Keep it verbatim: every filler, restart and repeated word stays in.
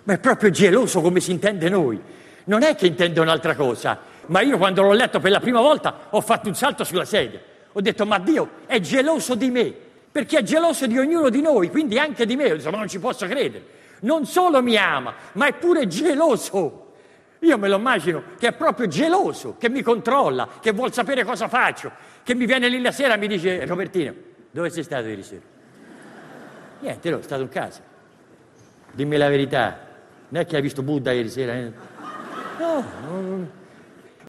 Ma è proprio geloso come si intende noi. Non è che intende un'altra cosa. Ma io quando l'ho letto per la prima volta ho fatto un salto sulla sedia. Ho detto, ma Dio è geloso di me, perché è geloso di ognuno di noi, quindi anche di me. Insomma, non ci posso credere. Non solo mi ama, ma è pure geloso. Io me lo immagino che è proprio geloso, che mi controlla, che vuol sapere cosa faccio, che mi viene lì la sera e mi dice, Robertino, dove sei stato ieri sera? Niente, no, è stato in casa. Dimmi la verità, non è che hai visto Buddha ieri sera? Eh? No, no, no.